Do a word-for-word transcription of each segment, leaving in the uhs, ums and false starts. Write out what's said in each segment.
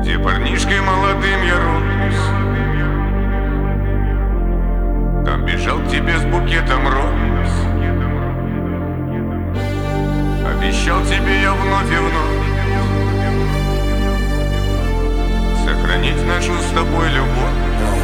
Где парнишкой молодым я рос, там бежал к тебе с букетом роз. Обещал тебе я вновь и вновь сохранить нашу с тобой любовь.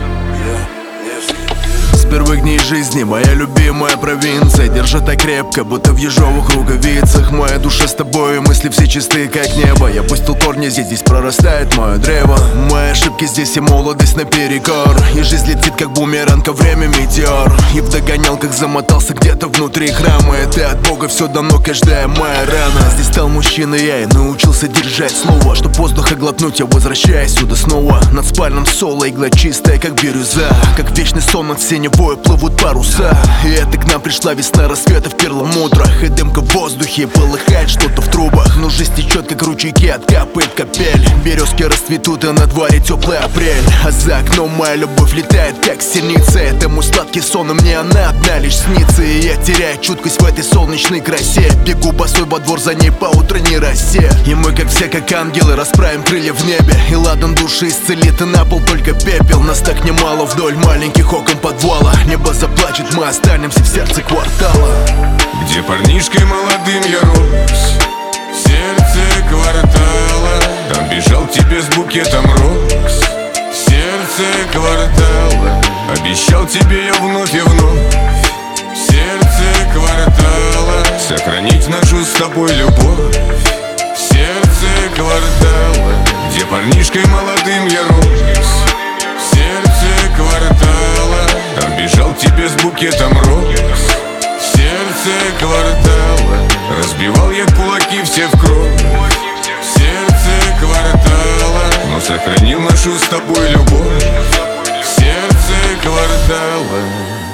С первых дней жизни моя любимая провинция держит так крепко, будто в ежовых рукавицах. Моя душа с тобой, мысли все чистые, как небо. Я пустил корни здесь, здесь прорастает мое древо. Мои ошибки здесь и молодость наперекор. И жизнь летит как бумеранг, а время метеор. И в догонялках замотался где-то внутри храма. Это от Бога все давно, каждая моя рана. Здесь стал мужчиной я и научился держать слово. Чтоб воздуха глотнуть, я возвращаюсь сюда снова. Над спальным соло игла чистая, как бирюза. Как вечный сон над синевой плывут паруса. И это к нам пришла весна рассвета в перламутрах. И дымка в воздухе, полыхает что-то в трубах. Но жизнь течет, как ручейки, откапывает капель. Березки расцветут, и на дворе теплый апрель. А за окном моя любовь летает, как синица. Это мой сладкий сон, и мне она одна лишь снится. И я теряю чуткость в этой солнечной красе. Бегу босой во двор, за ней по утренней росе. И мы, как все, как ангелы, расправим крылья в небе. И ладан души исцелит, и на пол только пепел. Нас так немало вдоль маленьких окон подвала. Небо заплачет, мы останемся в сердце квартала. Где парнишкой молодым я рос, в сердце квартала. Там бежал к тебе с букетом роз, в сердце квартала. Обещал тебе я вновь и вновь, в сердце квартала, сохранить нашу с тобой любовь, в сердце квартала. Где парнишкой молодым я рос, в сердце квартала. Там бежал к тебе с букетом роз, в сердце квартала. Разбивал я кулаки все в кровь, в сердце квартала. Но сохранил нашу с тобой любовь, в сердце квартала.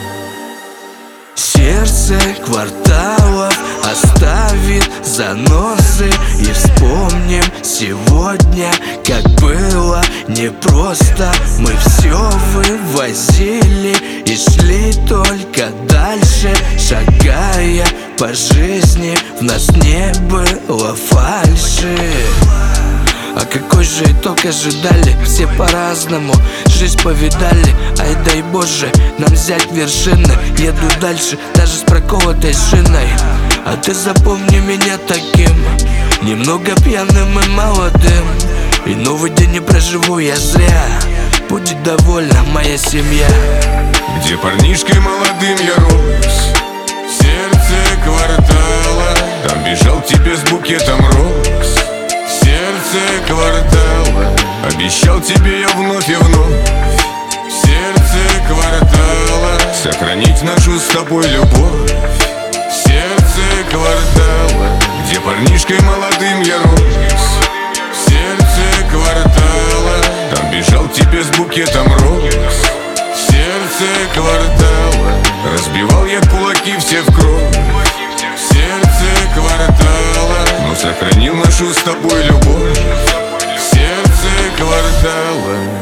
Сердце кварталов оставит заносы. И вспомним сегодня, как было непросто. Мы все вывозили и шли только дальше, шагая по жизни. В нас не было фальши. А какой же итог ожидали? Все по-разному жизнь повидали. Ай дай Боже нам взять вершины. Еду дальше даже с проколотой шиной. А ты запомни меня таким, немного пьяным и молодым. И новый день не проживу я зря, будет довольна моя семья. Где парнишкой молодым я рос, в сердце квартала. Там бежал к тебе с букетом роз, в сердце квартала. Обещал тебе я вновь и вновь, в сердце квартала, сохранить нашу с тобой любовь, в сердце квартала. Где парнишкой молодым я рос, в сердце квартала. Там бежал к тебе с букетом роз, в сердце квартала. Разбивал я кулаки все в кровь, в сердце квартала. Но сохранил нашу с тобой любовь, в сердце квартала.